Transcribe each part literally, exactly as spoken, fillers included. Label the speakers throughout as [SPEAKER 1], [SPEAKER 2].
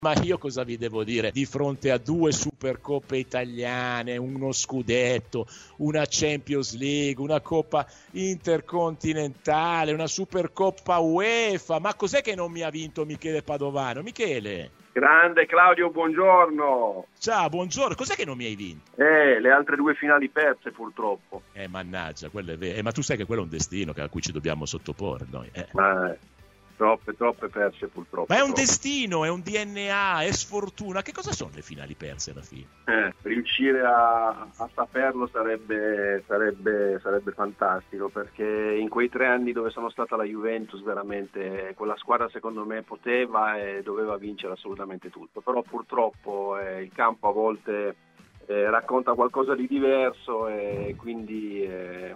[SPEAKER 1] Ma io cosa vi devo dire di fronte a due Supercoppe italiane, uno scudetto, una Champions League, una Coppa Intercontinentale, una Supercoppa UEFA? Ma cos'è che non mi ha vinto Michele Padovano? Michele?
[SPEAKER 2] Grande Claudio, buongiorno.
[SPEAKER 1] Ciao, buongiorno. Cos'è che non mi hai vinto?
[SPEAKER 2] Eh, le altre due finali perse purtroppo.
[SPEAKER 1] Eh, mannaggia, quello è vero. Eh, ma tu sai che quello è un destino a cui ci dobbiamo sottoporre noi. Eh.
[SPEAKER 2] Ma troppe, troppe perse purtroppo.
[SPEAKER 1] Ma è un
[SPEAKER 2] troppe.
[SPEAKER 1] destino, è un D N A, è sfortuna. Che cosa sono le finali perse alla fine?
[SPEAKER 2] Eh, riuscire a, a saperlo sarebbe, sarebbe, sarebbe fantastico, perché in quei tre anni dove sono stata la Juventus veramente quella squadra secondo me poteva e doveva vincere assolutamente tutto, però purtroppo eh, il campo a volte eh, racconta qualcosa di diverso e quindi eh,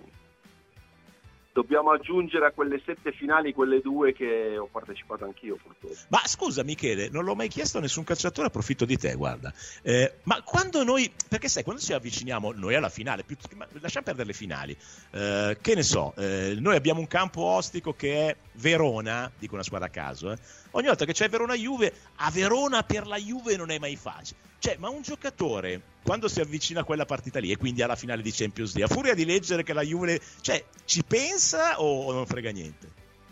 [SPEAKER 2] dobbiamo aggiungere a quelle sette finali quelle due che ho partecipato anch'io purtroppo.
[SPEAKER 1] Ma scusa Michele, non l'ho mai chiesto a nessun calciatore, approfitto di te, guarda. Eh, ma quando noi, perché sai, quando ci avviciniamo noi alla finale, più, ma lasciamo perdere le finali, eh, che ne so, eh, noi abbiamo un campo ostico che è Verona, dico una squadra a caso, eh. Ogni volta che c'è Verona-Juve, a Verona per la Juve non è mai facile. Cioè, ma un giocatore, quando si avvicina a quella partita lì e quindi alla finale di Champions League, a furia di leggere che la Juve, cioè, ci pensa o non frega niente?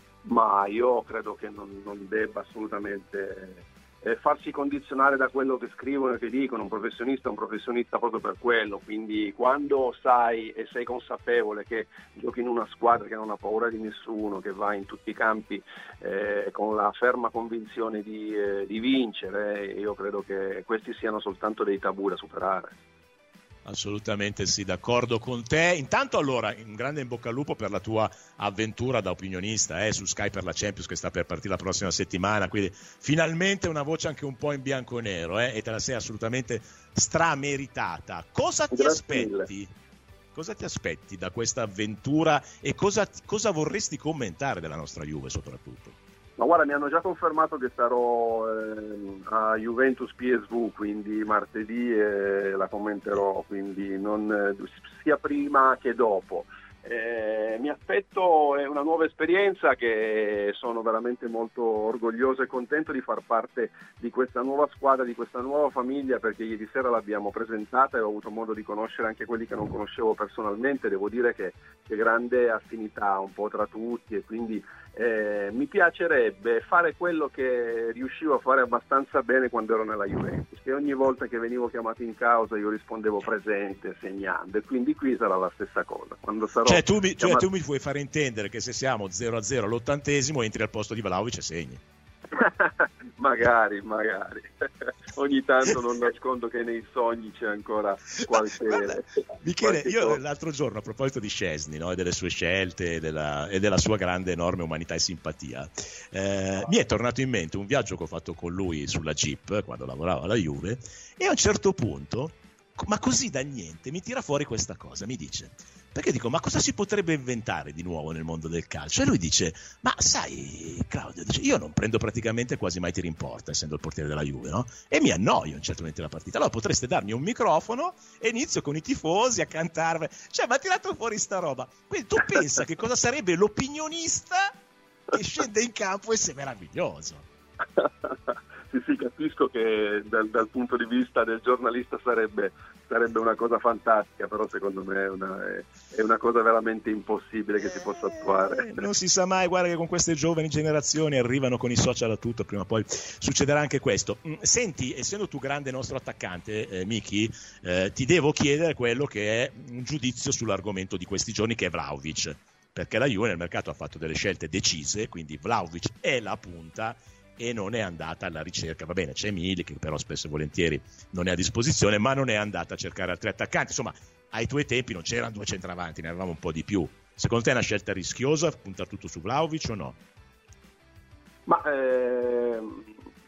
[SPEAKER 2] Ma io credo che non, non debba assolutamente eh, farsi condizionare da quello che scrivono e che dicono. Un professionista è un professionista proprio per quello, quindi quando sai e sei consapevole che giochi in una squadra che non ha paura di nessuno, che va in tutti i campi eh, con la ferma convinzione di, eh, di vincere, io credo che questi siano soltanto dei tabù da superare.
[SPEAKER 1] Assolutamente sì, d'accordo con te. Intanto allora, un grande in bocca al lupo per la tua avventura da opinionista eh, su Sky per la Champions che sta per partire la prossima settimana, quindi finalmente una voce anche un po' in bianco e nero eh, e te la sei assolutamente strameritata. Cosa ti
[SPEAKER 2] Grazie
[SPEAKER 1] aspetti?
[SPEAKER 2] mille.
[SPEAKER 1] Cosa ti aspetti da questa avventura e cosa, cosa vorresti commentare della nostra Juve soprattutto?
[SPEAKER 2] Ma guarda, mi hanno già confermato che sarò eh, a Juventus P S V, quindi martedì eh, la commenterò, quindi non, eh, sia prima che dopo. Eh, mi aspetto è una nuova esperienza che sono veramente molto orgoglioso e contento di far parte di questa nuova squadra, di questa nuova famiglia, perché ieri sera l'abbiamo presentata e ho avuto modo di conoscere anche quelli che non conoscevo personalmente. Devo dire che c'è grande affinità un po' tra tutti e quindi eh, mi piacerebbe fare quello che riuscivo a fare abbastanza bene quando ero nella Juventus, che ogni volta che venivo chiamato in causa io rispondevo presente, segnando, e quindi qui sarà la stessa cosa. Quando sarò
[SPEAKER 1] Cioè tu, mi, cioè
[SPEAKER 2] chiamato...
[SPEAKER 1] tu mi vuoi fare intendere che se siamo zero a zero all'ottantesimo entri al posto di Vlahovic e segni?
[SPEAKER 2] magari, magari. Ogni tanto non nascondo che nei sogni c'è ancora qualche...
[SPEAKER 1] Guarda, Michele,
[SPEAKER 2] qualche
[SPEAKER 1] io
[SPEAKER 2] cosa.
[SPEAKER 1] l'altro giorno a proposito di Szczęsny, no, e delle sue scelte e della, e della sua grande enorme umanità e simpatia, eh, mi è tornato in mente un viaggio che ho fatto con lui sulla Jeep quando lavorava alla Juve e a un certo punto, ma così da niente, mi tira fuori questa cosa, mi dice, perché dico, ma cosa si potrebbe inventare di nuovo nel mondo del calcio? E lui dice, ma sai Claudio, dice, io non prendo praticamente quasi mai tiri in porta, essendo il portiere della Juve, no? E mi annoio in certi momenti della partita, allora potreste darmi un microfono e inizio con i tifosi a cantare, cioè mi ha tirato fuori sta roba. Quindi tu pensa che cosa sarebbe l'opinionista che scende in campo e sei meraviglioso.
[SPEAKER 2] Sì, sì, capisco che dal, dal punto di vista del giornalista sarebbe, sarebbe una cosa fantastica, però secondo me è una, è, è una cosa veramente impossibile che si possa attuare.
[SPEAKER 1] Eh, non si sa mai, guarda che con queste giovani generazioni arrivano con i social a tutto, prima o poi succederà anche questo. Senti, essendo tu grande nostro attaccante, eh, Miki, eh, ti devo chiedere quello che è un giudizio sull'argomento di questi giorni, che è Vlahovic, perché la Juve nel mercato ha fatto delle scelte decise, quindi Vlahovic è la punta e non è andata alla ricerca, va bene, c'è Milik che però spesso e volentieri non è a disposizione, ma non è andata a cercare altri attaccanti. Insomma, ai tuoi tempi non c'erano due centravanti, ne avevamo un po' di più. Secondo te è una scelta rischiosa puntare tutto su Vlahovic o no?
[SPEAKER 2] Ma ehm,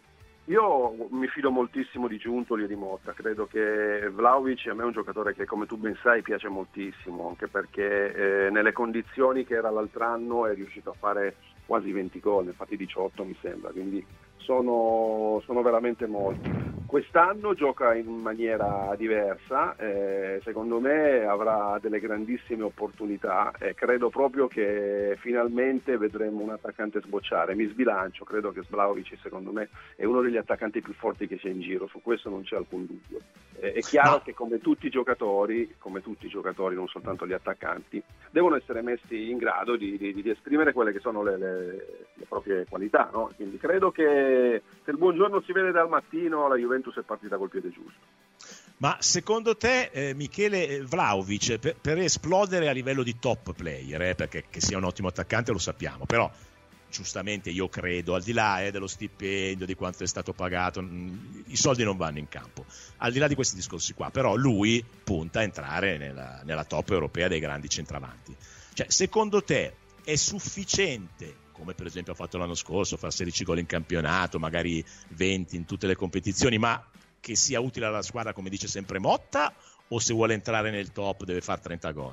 [SPEAKER 2] io mi fido moltissimo di Giuntoli e di Motta, credo che Vlahovic a me è un giocatore che, come tu ben sai, piace moltissimo, anche perché eh, nelle condizioni che era l'altro anno è riuscito a fare quasi venti gol, infatti diciotto mi sembra, quindi sono, sono veramente molti. Quest'anno gioca in maniera diversa, eh, secondo me avrà delle grandissime opportunità e credo proprio che finalmente vedremo un attaccante sbocciare. Mi sbilancio, credo che Vlahovic secondo me è uno degli attaccanti più forti che c'è in giro, su questo non c'è alcun dubbio. Eh, è chiaro Ma... che come tutti i giocatori, come tutti i giocatori, non soltanto gli attaccanti, devono essere messi in grado di, di, di esprimere quelle che sono le, le, le proprie qualità, no? Quindi credo che se il buongiorno si vede dal mattino, la Juventus è partita col piede giusto.
[SPEAKER 1] Ma secondo te, eh, Michele Vlahovic, per, per esplodere a livello di top player, eh, perché che sia un ottimo attaccante lo sappiamo, però giustamente io credo, al di là eh, dello stipendio, di quanto è stato pagato, mh, i soldi non vanno in campo, al di là di questi discorsi qua, però lui punta a entrare nella, nella top europea dei grandi centravanti. Cioè, secondo te è sufficiente, come per esempio ha fatto l'anno scorso, fare sedici gol in campionato, magari venti in tutte le competizioni, ma che sia utile alla squadra come dice sempre Motta, o se vuole entrare nel top deve fare trenta gol?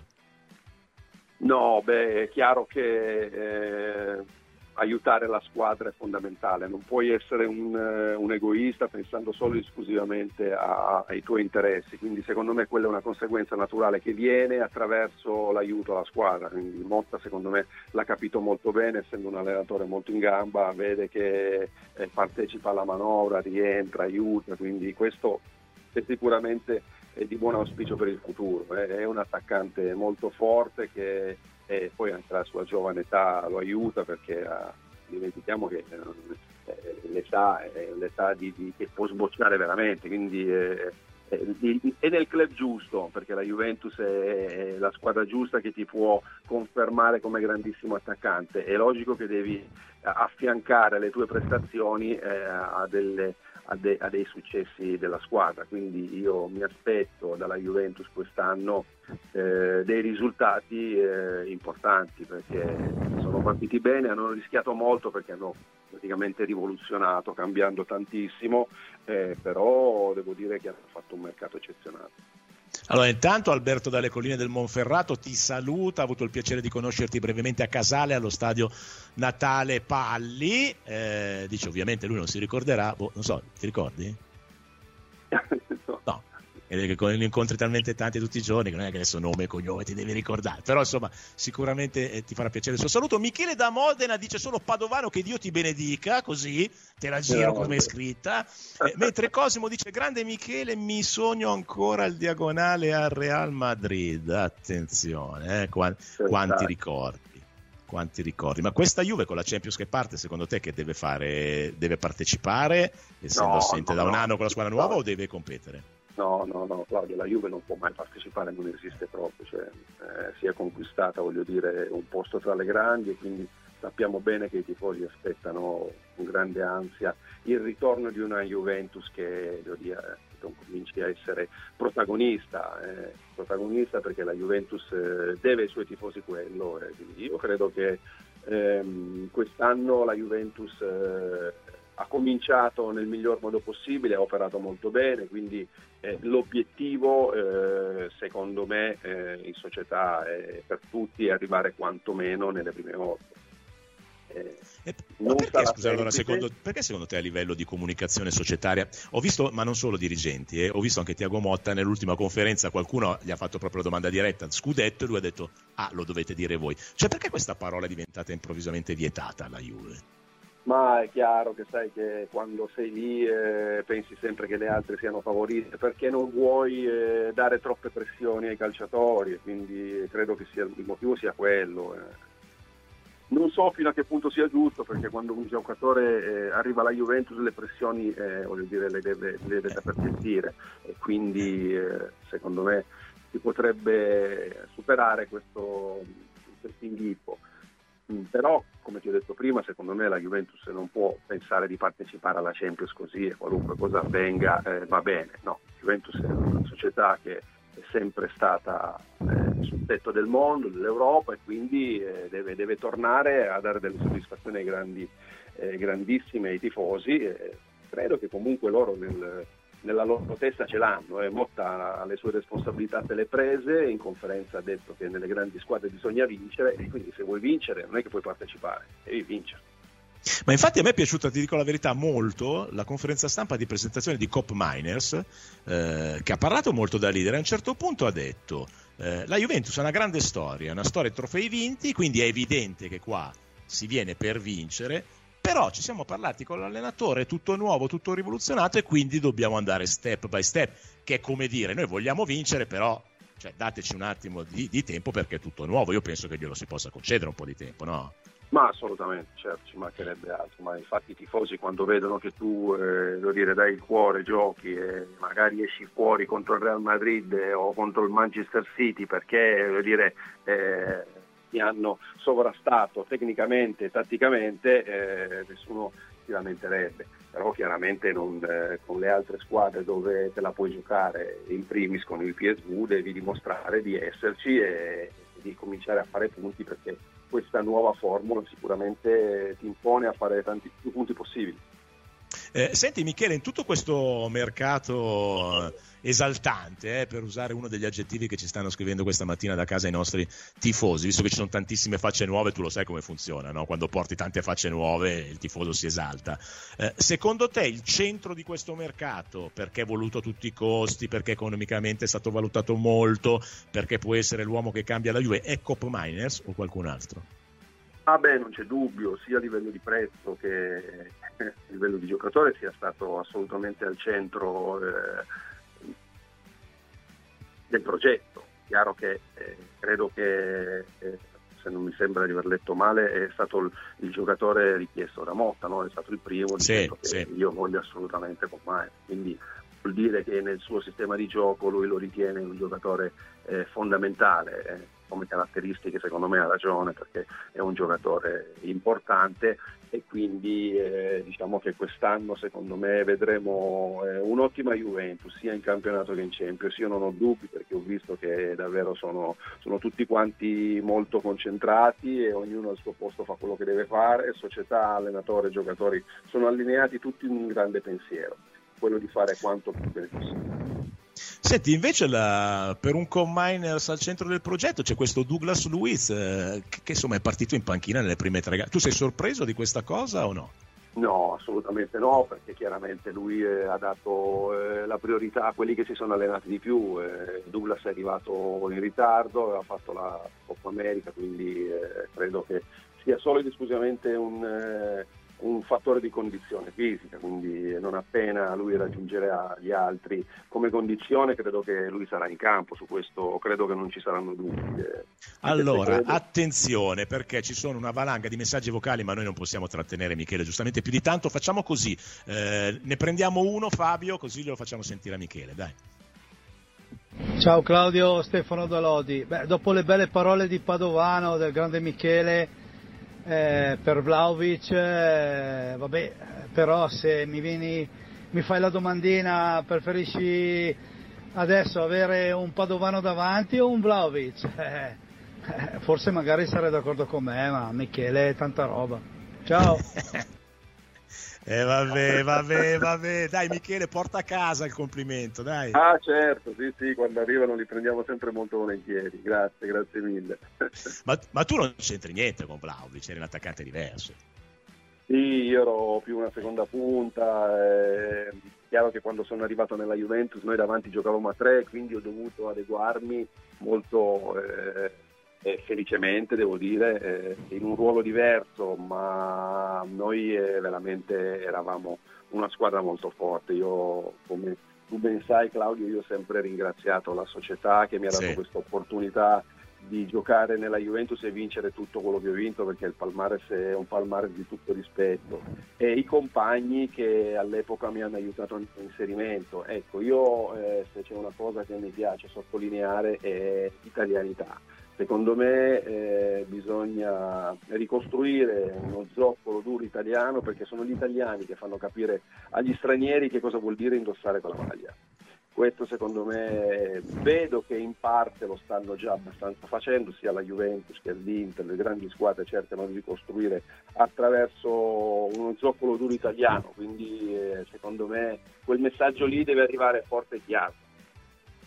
[SPEAKER 2] No, beh, è chiaro che eh, aiutare la squadra è fondamentale, non puoi essere un, un egoista pensando solo e esclusivamente a, ai tuoi interessi, quindi secondo me quella è una conseguenza naturale che viene attraverso l'aiuto alla squadra, quindi Motta secondo me l'ha capito molto bene, essendo un allenatore molto in gamba, vede che eh, partecipa alla manovra, rientra, aiuta, quindi questo è sicuramente è di buon auspicio per il futuro, eh. È un attaccante molto forte che e poi anche la sua giovane età lo aiuta, perché eh, dimentichiamo che eh, l'età è l'età di, di, che può sbocciare veramente, quindi eh, è nel club giusto, perché la Juventus è, è la squadra giusta che ti può confermare come grandissimo attaccante. È logico che devi affiancare le tue prestazioni eh, a delle A, de, a dei successi della squadra, quindi io mi aspetto dalla Juventus quest'anno eh, dei risultati eh, importanti, perché sono partiti bene, hanno rischiato molto perché hanno praticamente rivoluzionato, cambiando tantissimo, eh, però devo dire che hanno fatto un mercato eccezionale.
[SPEAKER 1] Allora, intanto Alberto dalle colline del Monferrato ti saluta, ha avuto il piacere di conoscerti brevemente a Casale allo stadio Natale Palli, eh, dice ovviamente lui non si ricorderà, boh, non so, ti ricordi? No, che con gli incontri talmente tanti tutti i giorni che non è che adesso nome e cognome ti devi ricordare, però insomma sicuramente eh, ti farà piacere il suo saluto. Michele da Modena dice solo Padovano, che Dio ti benedica, così te la giro come è scritta, eh, mentre Cosimo dice grande Michele, mi sogno ancora il diagonale al Real Madrid, attenzione eh, qua, quanti ricordi quanti ricordi, ma questa Juve con la Champions che parte, secondo te che deve fare? Deve partecipare essendo
[SPEAKER 2] no,
[SPEAKER 1] assente
[SPEAKER 2] no,
[SPEAKER 1] da un
[SPEAKER 2] no,
[SPEAKER 1] anno con la squadra nuova, no, o deve competere?
[SPEAKER 2] No, no, no, Claudio, la Juve non può mai partecipare, non esiste proprio, cioè, eh, si è conquistata, voglio dire, un posto tra le grandi, e quindi sappiamo bene che i tifosi aspettano con grande ansia il ritorno di una Juventus che, devo dire, cominci a essere protagonista, eh, protagonista perché la Juventus eh, deve ai suoi tifosi quello, e quindi io credo che ehm, quest'anno la Juventus eh, ha cominciato nel miglior modo possibile, ha operato molto bene, quindi eh, l'obiettivo eh, secondo me eh, in società è per tutti è arrivare quantomeno nelle prime otto.
[SPEAKER 1] Eh, ma perché, scusa, allora, secondo, perché secondo te a livello di comunicazione societaria, ho visto, ma non solo dirigenti, eh, ho visto anche Tiago Motta nell'ultima conferenza, qualcuno gli ha fatto proprio la domanda diretta, scudetto, e lui ha detto ah, lo dovete dire voi, cioè perché questa parola è diventata improvvisamente vietata alla Juve?
[SPEAKER 2] Ma è chiaro che sai che quando sei lì eh, pensi sempre che le altre siano favorite, perché non vuoi eh, dare troppe pressioni ai calciatori, e quindi credo che sia, il motivo sia quello. Eh. Non so fino a che punto sia giusto, perché quando un giocatore eh, arriva alla Juventus le pressioni eh, voglio dire, le deve, le deve saper gestire, e quindi eh, secondo me si potrebbe superare questo, questo inghippo. Però, come ti ho detto prima, secondo me la Juventus non può pensare di partecipare alla Champions così e qualunque cosa avvenga eh, va bene. No, la Juventus è una società che è sempre stata eh, sul tetto del mondo, dell'Europa, e quindi eh, deve, deve tornare a dare delle soddisfazioni ai grandi, eh, grandissime ai tifosi. Eh, credo che comunque loro nel, nella loro testa ce l'hanno. Eh. Motta ha le sue responsabilità se le prese, in conferenza ha detto che nelle grandi squadre bisogna vincere, e quindi se vuoi vincere non è che puoi partecipare, devi vincere.
[SPEAKER 1] Ma infatti a me è piaciuta, ti dico la verità, molto la conferenza stampa di presentazione di Kopp Meiners, eh, che ha parlato molto da leader. A un certo punto ha detto eh, la Juventus è una grande storia, una storia di trofei vinti, quindi è evidente che qua si viene per vincere, però ci siamo parlati con l'allenatore, tutto nuovo, tutto rivoluzionato, e quindi dobbiamo andare step by step, che è come dire noi vogliamo vincere, però cioè, dateci un attimo di, di tempo perché è tutto nuovo. Io penso che glielo si possa concedere un po' di tempo, no?
[SPEAKER 2] Ma assolutamente, certo, ci mancherebbe altro, ma infatti i tifosi quando vedono che tu eh, devo dire, dai il cuore, giochi e magari esci fuori contro il Real Madrid eh, o contro il Manchester City perché devo dire, eh, ti hanno sovrastato tecnicamente e tatticamente, eh, nessuno si lamenterebbe, però chiaramente non, eh, con le altre squadre dove te la puoi giocare, in primis con il P S V, devi dimostrare di esserci e di cominciare a fare punti, perché questa nuova formula sicuramente ti impone a fare tanti più punti possibili.
[SPEAKER 1] Eh, senti Michele, in tutto questo mercato esaltante, eh, per usare uno degli aggettivi che ci stanno scrivendo questa mattina da casa i nostri tifosi, visto che ci sono tantissime facce nuove, tu lo sai come funziona, no? Quando porti tante facce nuove il tifoso si esalta. Eh, secondo te il centro di questo mercato, perché è voluto a tutti i costi, perché economicamente è stato valutato molto, perché può essere l'uomo che cambia la Juve, è Kopp Meiners o qualcun altro?
[SPEAKER 2] Ah beh, non c'è dubbio, sia a livello di prezzo che a livello di giocatore sia stato assolutamente al centro eh, del progetto. Chiaro che eh, credo che, eh, se non mi sembra di aver letto male, è stato il, il giocatore richiesto da Motta, no? È stato il primo dicendo
[SPEAKER 1] sì,
[SPEAKER 2] che
[SPEAKER 1] sì.
[SPEAKER 2] io voglio assolutamente con Meiners, quindi vuol dire che nel suo sistema di gioco lui lo ritiene un giocatore eh, fondamentale, eh, come caratteristiche secondo me ha ragione, perché è un giocatore importante e quindi eh, diciamo che quest'anno secondo me vedremo eh, un'ottima Juventus sia in campionato che in Champions. Io non ho dubbi perché ho visto che davvero sono, sono tutti quanti molto concentrati e ognuno al suo posto fa quello che deve fare, società, allenatore, giocatori sono allineati tutti in un grande pensiero, quello di fare quanto più bene possibile.
[SPEAKER 1] Senti, invece la, per un Kopp Meiners al centro del progetto c'è questo Douglas Luiz eh, che, che insomma è partito in panchina nelle prime tre gare. Tu sei sorpreso di questa cosa o no?
[SPEAKER 2] No, assolutamente no, perché chiaramente lui eh, ha dato eh, la priorità a quelli che si sono allenati di più. eh, Douglas è arrivato in ritardo, aveva fatto la Coppa America, quindi eh, credo che sia solo ed esclusivamente un... Eh, un fattore di condizione fisica, quindi non appena lui raggiungerà gli altri come condizione credo che lui sarà in campo, su questo credo che non ci saranno dubbi.
[SPEAKER 1] Allora, attenzione, perché ci sono una valanga di messaggi vocali, ma noi non possiamo trattenere Michele giustamente più di tanto. Facciamo così, eh, ne prendiamo uno Fabio, così lo facciamo sentire a Michele, dai.
[SPEAKER 3] Ciao Claudio, Stefano Dalodi. Beh, dopo le belle parole di Padovano, del grande Michele, Eh, per Vlahovic, eh, vabbè, però se mi vieni, mi fai la domandina, preferisci adesso avere un Padovano davanti o un Vlahovic? Eh, eh, forse magari sarei d'accordo con me, ma Michele è tanta roba. Ciao.
[SPEAKER 1] Eh vabbè, vabbè, vabbè, dai Michele, porta a casa il complimento, dai.
[SPEAKER 2] Ah certo, sì sì, quando arrivano li prendiamo sempre molto volentieri, grazie, grazie mille.
[SPEAKER 1] Ma, ma tu non c'entri niente con Vlahovic, eri un attaccante diverso.
[SPEAKER 2] Sì, io ero più una seconda punta, è chiaro che quando sono arrivato nella Juventus noi davanti giocavamo a tre, quindi ho dovuto adeguarmi molto eh, eh, felicemente, devo dire, eh, in un ruolo diverso, ma noi eh, veramente eravamo una squadra molto forte. Io, come tu ben sai Claudio, io ho sempre ringraziato la società che mi ha dato
[SPEAKER 1] sì.
[SPEAKER 2] questa opportunità di giocare nella Juventus e vincere tutto quello che ho vinto, perché il palmares è un palmares di tutto rispetto, e i compagni che all'epoca mi hanno aiutato nell'inserimento. Ecco, io eh, se c'è una cosa che mi piace sottolineare è italianità. Secondo me eh, bisogna ricostruire uno zoccolo duro italiano, perché sono gli italiani che fanno capire agli stranieri che cosa vuol dire indossare quella maglia. Questo secondo me vedo che in parte lo stanno già abbastanza facendo, sia la Juventus che l'Inter, le grandi squadre cercano di ricostruire attraverso uno zoccolo duro italiano, quindi eh, secondo me quel messaggio lì deve arrivare forte e chiaro.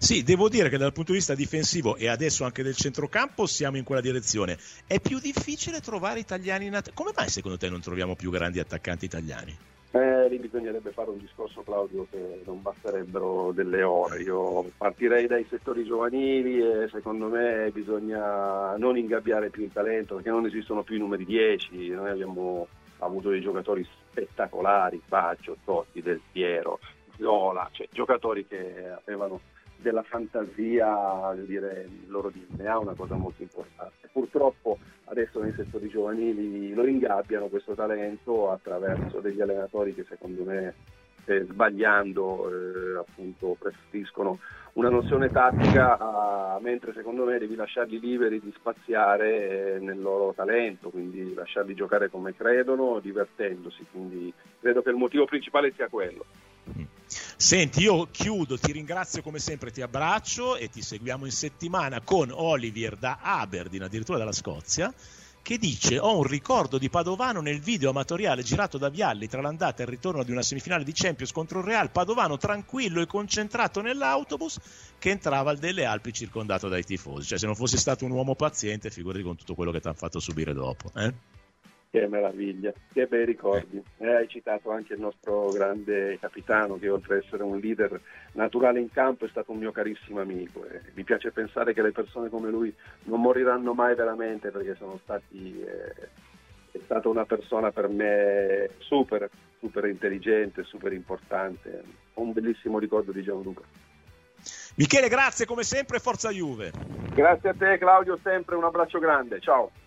[SPEAKER 1] Sì, devo dire che dal punto di vista difensivo e adesso anche del centrocampo siamo in quella direzione. È più difficile trovare italiani in att- come mai secondo te non troviamo più grandi attaccanti italiani?
[SPEAKER 2] Eh, lì bisognerebbe fare un discorso, Claudio, che non basterebbero delle ore. Io partirei dai settori giovanili e secondo me bisogna non ingabbiare più il talento, perché non esistono più i numeri dieci. Noi abbiamo avuto dei giocatori spettacolari, Baggio, Totti, Del Piero, Viola, cioè giocatori che avevano della fantasia, devo dire, il loro D N A, una cosa molto importante. Purtroppo adesso nei settori giovanili lo ingabbiano questo talento attraverso degli allenatori che secondo me, eh, sbagliando, eh, appunto preferiscono una nozione tattica, a, mentre secondo me devi lasciarli liberi di spaziare eh, nel loro talento, quindi lasciarli giocare come credono, divertendosi. Quindi credo che il motivo principale sia quello.
[SPEAKER 1] Senti, io chiudo, ti ringrazio come sempre, ti abbraccio e ti seguiamo in settimana con Olivier da Aberdeen, addirittura dalla Scozia, che dice: ho un ricordo di Padovano nel video amatoriale girato da Vialli tra l'andata e il ritorno di una semifinale di Champions contro il Real. Padovano tranquillo e concentrato nell'autobus che entrava al Delle Alpi circondato dai tifosi. Cioè, se non fosse stato un uomo paziente, figurati con tutto quello che ti hanno fatto subire dopo, eh?
[SPEAKER 2] Che meraviglia, che bei ricordi. Eh, hai citato anche il nostro grande capitano, che oltre ad essere un leader naturale in campo è stato un mio carissimo amico. E mi piace pensare che le persone come lui non moriranno mai veramente, perché sono stati eh, è stata una persona per me super, super intelligente, super importante. Ho un bellissimo ricordo di Gianluca.
[SPEAKER 1] Michele, grazie come sempre, forza Juve.
[SPEAKER 2] Grazie a te, Claudio, sempre un abbraccio grande, ciao.